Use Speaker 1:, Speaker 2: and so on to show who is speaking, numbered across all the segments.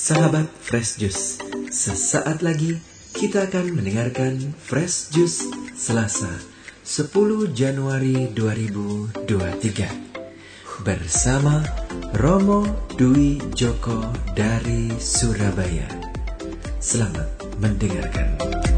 Speaker 1: Sahabat Fresh Juice, sesaat lagi kita akan mendengarkan Fresh Juice Selasa 10 Januari 2023 bersama Romo Dwi Joko dari Surabaya. Selamat mendengarkan.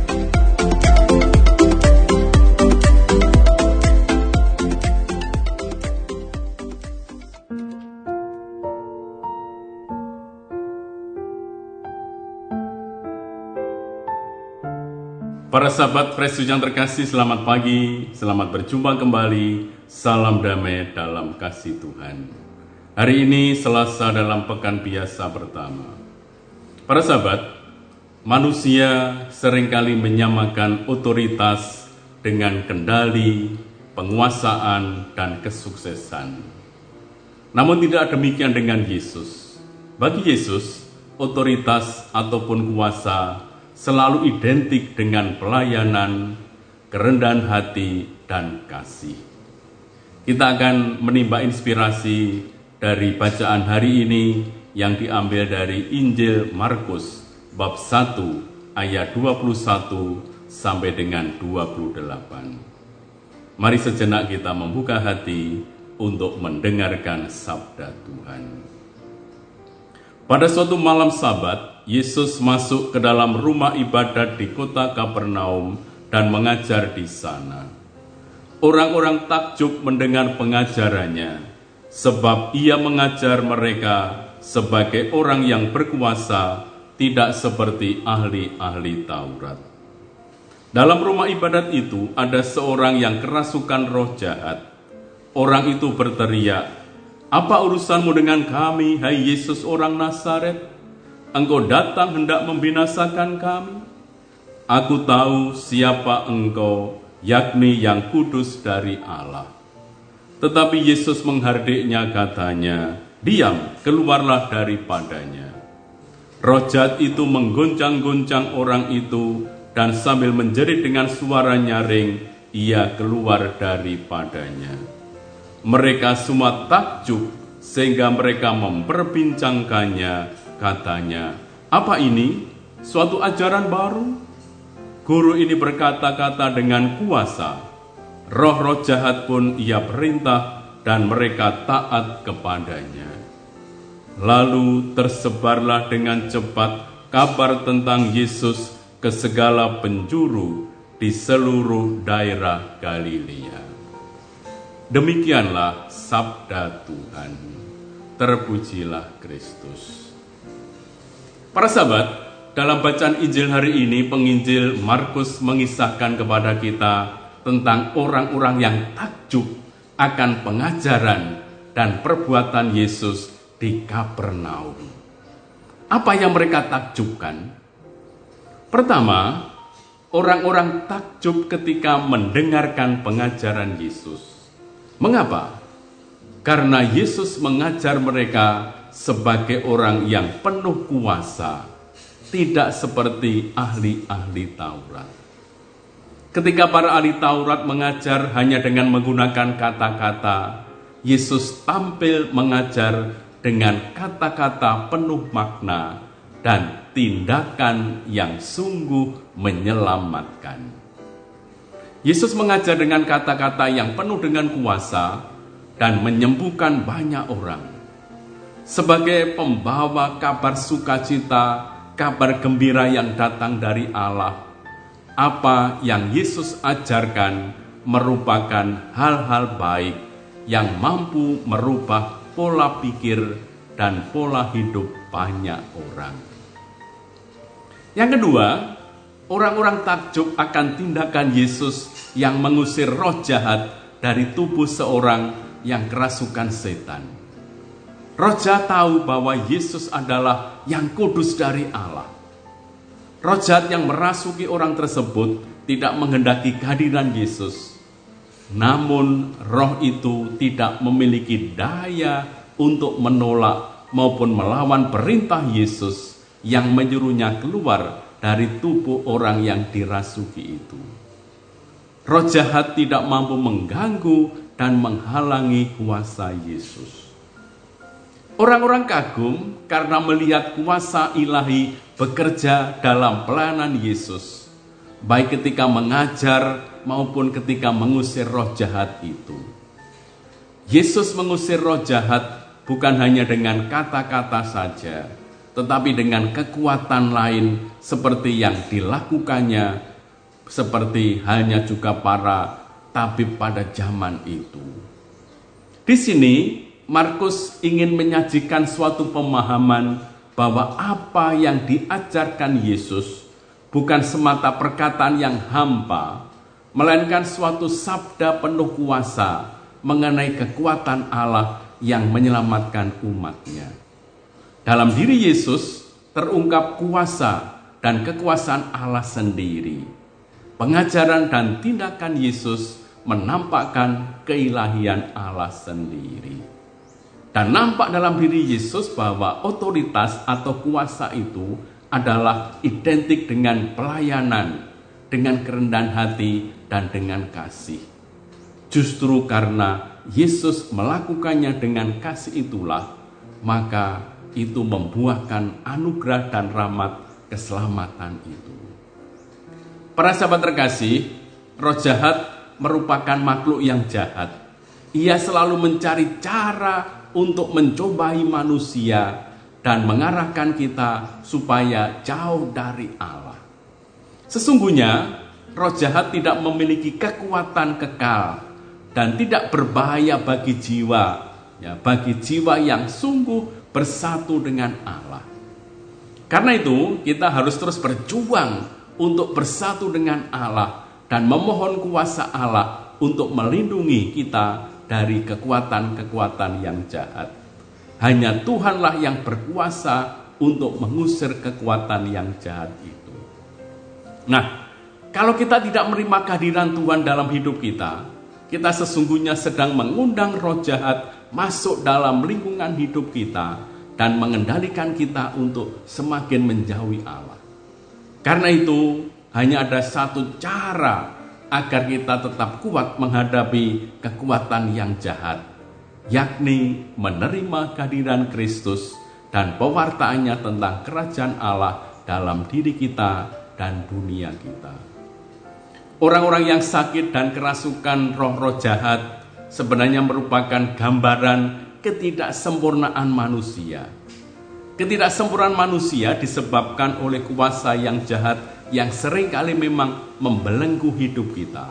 Speaker 2: Para sahabat Fresh Juice yang terkasih, selamat pagi, selamat berjumpa kembali, salam damai dalam kasih Tuhan. Hari ini Selasa dalam pekan biasa pertama. Para sahabat, manusia seringkali menyamakan otoritas dengan kendali, penguasaan, dan kesuksesan. Namun tidak demikian dengan Yesus. Bagi Yesus, otoritas ataupun kuasa selalu identik dengan pelayanan, kerendahan hati, dan kasih. Kita akan menimba inspirasi dari bacaan hari ini yang diambil dari Injil Markus bab 1 ayat 21 sampai dengan 28. Mari sejenak kita membuka hati untuk mendengarkan sabda Tuhan. Pada suatu malam Sabat, Yesus masuk ke dalam rumah ibadat di kota Kapernaum dan mengajar di sana. Orang-orang takjub mendengar pengajarannya, sebab ia mengajar mereka sebagai orang yang berkuasa, tidak seperti ahli-ahli Taurat. Dalam rumah ibadat itu ada seorang yang kerasukan roh jahat. Orang itu berteriak, "Apa urusanmu dengan kami, hai Yesus orang Nazaret? Engkau datang hendak membinasakan kami? Aku tahu siapa engkau, yakni yang kudus dari Allah." Tetapi Yesus menghardiknya, katanya, "Diam, keluarlah daripadanya." Roh jahat itu menggoncang-goncang orang itu, dan sambil menjerit dengan suara nyaring, ia keluar daripadanya. Mereka semua takjub sehingga mereka memperbincangkannya. Katanya, "Apa ini? Suatu ajaran baru? Guru ini berkata-kata dengan kuasa. Roh-roh jahat pun ia perintah dan mereka taat kepadanya." Lalu tersebarlah dengan cepat kabar tentang Yesus ke segala penjuru di seluruh daerah Galilea. Demikianlah sabda Tuhan. Terpujilah Kristus. Para sahabat, dalam bacaan Injil hari ini, penginjil Markus mengisahkan kepada kita tentang orang-orang yang takjub akan pengajaran dan perbuatan Yesus di Kapernaum. Apa yang mereka takjubkan? Pertama, orang-orang takjub ketika mendengarkan pengajaran Yesus. Mengapa? Karena Yesus mengajar mereka sebagai orang yang penuh kuasa, tidak seperti ahli-ahli Taurat. Ketika para ahli Taurat mengajar hanya dengan menggunakan kata-kata, Yesus tampil mengajar dengan kata-kata penuh makna dan tindakan yang sungguh menyelamatkan. Yesus mengajar dengan kata-kata yang penuh dengan kuasa dan menyembuhkan banyak orang. Sebagai pembawa kabar sukacita, kabar gembira yang datang dari Allah, apa yang Yesus ajarkan merupakan hal-hal baik yang mampu merubah pola pikir dan pola hidup banyak orang. Yang kedua, orang-orang takjub akan tindakan Yesus yang mengusir roh jahat dari tubuh seorang yang kerasukan setan. Roh jahat tahu bahwa Yesus adalah yang kudus dari Allah. Roh jahat yang merasuki orang tersebut tidak menghendaki kehadiran Yesus. Namun roh itu tidak memiliki daya untuk menolak maupun melawan perintah Yesus yang menyuruhnya keluar dari tubuh orang yang dirasuki itu. Roh jahat tidak mampu mengganggu dan menghalangi kuasa Yesus. Orang-orang kagum karena melihat kuasa ilahi bekerja dalam pelayanan Yesus, baik ketika mengajar maupun ketika mengusir roh jahat itu. Yesus mengusir roh jahat bukan hanya dengan kata-kata saja, tetapi dengan kekuatan lain seperti yang dilakukannya, seperti halnya juga para tabib pada zaman itu. Di sini Markus ingin menyajikan suatu pemahaman bahwa apa yang diajarkan Yesus bukan semata perkataan yang hampa, melainkan suatu sabda penuh kuasa mengenai kekuatan Allah yang menyelamatkan umatnya. Dalam diri Yesus terungkap kuasa dan kekuasaan Allah sendiri. Pengajaran dan tindakan Yesus menampakkan keilahian Allah sendiri. Dan nampak dalam diri Yesus bahwa otoritas atau kuasa itu adalah identik dengan pelayanan, dengan kerendahan hati, dan dengan kasih. Justru karena Yesus melakukannya dengan kasih itulah, maka itu membuahkan anugerah dan rahmat keselamatan itu. Para sahabat terkasih, roh jahat merupakan makhluk yang jahat. Ia selalu mencari cara untuk mencobai manusia dan mengarahkan kita supaya jauh dari Allah. Sesungguhnya roh jahat tidak memiliki kekuatan kekal dan tidak berbahaya bagi jiwa, bagi jiwa yang sungguh bersatu dengan Allah. Karena itu kita harus terus berjuang untuk bersatu dengan Allah dan memohon kuasa Allah untuk melindungi kita dari kekuatan-kekuatan yang jahat. Hanya Tuhanlah yang berkuasa untuk mengusir kekuatan yang jahat itu. Nah, kalau kita tidak menerima kehadiran Tuhan dalam hidup kita, kita sesungguhnya sedang mengundang roh jahat masuk dalam lingkungan hidup kita dan mengendalikan kita untuk semakin menjauhi Allah. Karena itu, hanya ada satu cara agar kita tetap kuat menghadapi kekuatan yang jahat, yakni menerima kehadiran Kristus dan pewartaannya tentang kerajaan Allah dalam diri kita dan dunia kita. Orang-orang yang sakit dan kerasukan roh-roh jahat sebenarnya merupakan gambaran ketidaksempurnaan manusia. Ketidaksempurnaan manusia disebabkan oleh kuasa yang jahat yang seringkali memang membelenggu hidup kita.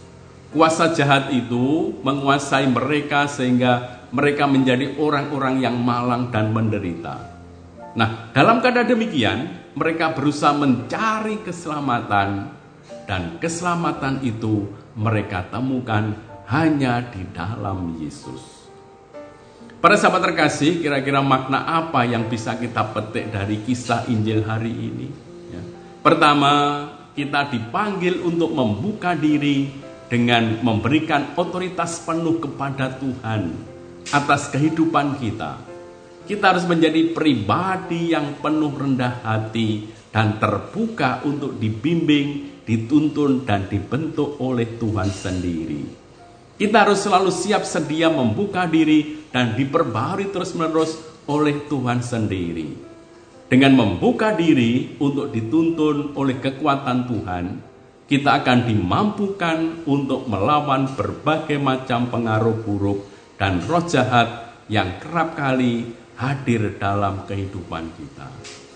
Speaker 2: Kuasa jahat itu menguasai mereka sehingga mereka menjadi orang-orang yang malang dan menderita. Nah, dalam keadaan demikian, mereka berusaha mencari keselamatan, dan keselamatan itu mereka temukan hanya di dalam Yesus. Para sahabat terkasih, kira-kira makna apa yang bisa kita petik dari kisah Injil hari ini? Pertama, kita dipanggil untuk membuka diri dengan memberikan otoritas penuh kepada Tuhan atas kehidupan kita. Kita harus menjadi pribadi yang penuh rendah hati dan terbuka untuk dibimbing, dituntun, dan dibentuk oleh Tuhan sendiri. Kita harus selalu siap sedia membuka diri dan diperbaharui terus-menerus oleh Tuhan sendiri. Dengan membuka diri untuk dituntun oleh kekuatan Tuhan, kita akan dimampukan untuk melawan berbagai macam pengaruh buruk dan roh jahat yang kerap kali hadir dalam kehidupan kita.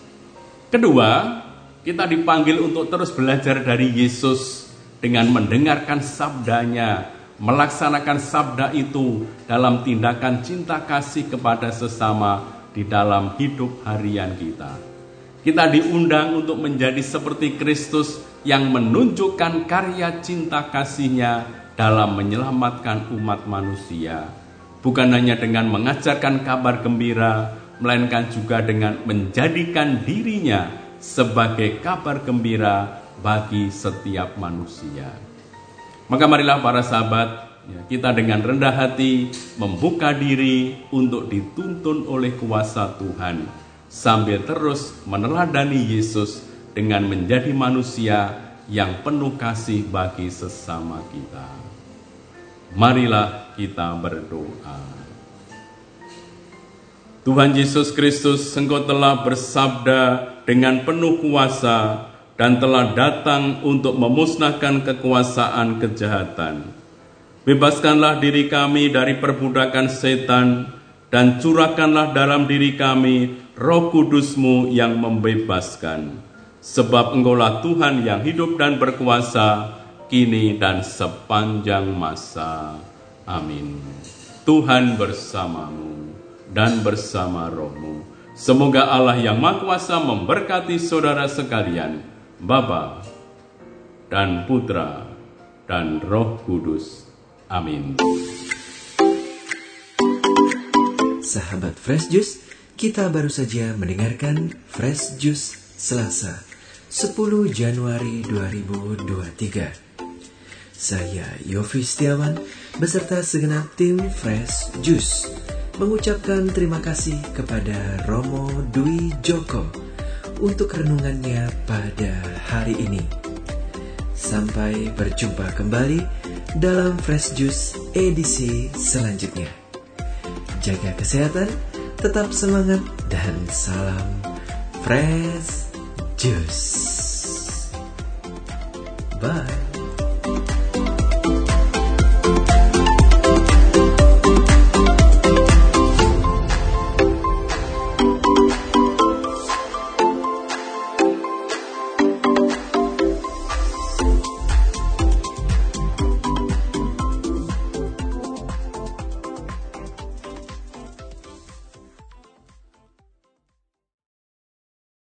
Speaker 2: Kedua, kita dipanggil untuk terus belajar dari Yesus dengan mendengarkan sabdanya, melaksanakan sabda itu dalam tindakan cinta kasih kepada sesama di dalam hidup harian kita. Kita diundang untuk menjadi seperti Kristus yang menunjukkan karya cinta kasih-Nya dalam menyelamatkan umat manusia. Bukan hanya dengan mengajarkan kabar gembira, melainkan juga dengan menjadikan dirinya sebagai kabar gembira bagi setiap manusia. Maka marilah para sahabat, kita dengan rendah hati membuka diri untuk dituntun oleh kuasa Tuhan, sambil terus meneladani Yesus dengan menjadi manusia yang penuh kasih bagi sesama kita. Marilah kita berdoa. Tuhan Yesus Kristus, Engkau telah bersabda dengan penuh kuasa dan telah datang untuk memusnahkan kekuasaan kejahatan. Bebaskanlah diri kami dari perbudakan setan dan curahkanlah dalam diri kami Roh Kudus-Mu yang membebaskan. Sebab Engkaulah Tuhan yang hidup dan berkuasa, kini dan sepanjang masa. Amin. Tuhan bersamamu dan bersama rohmu. Semoga Allah yang Maha Kuasa memberkati saudara sekalian, Bapa dan Putra dan Roh Kudus. Amin.
Speaker 1: Sahabat Fresh Juice, kita baru saja mendengarkan Fresh Juice Selasa 10 Januari 2023. Saya Yofi Setiawan beserta segenap tim Fresh Juice mengucapkan terima kasih kepada Romo Dwi Joko untuk renungannya pada hari ini. Sampai berjumpa kembali dalam Fresh Juice edisi selanjutnya. Jaga kesehatan, tetap semangat, dan salam Fresh Juice. Bye.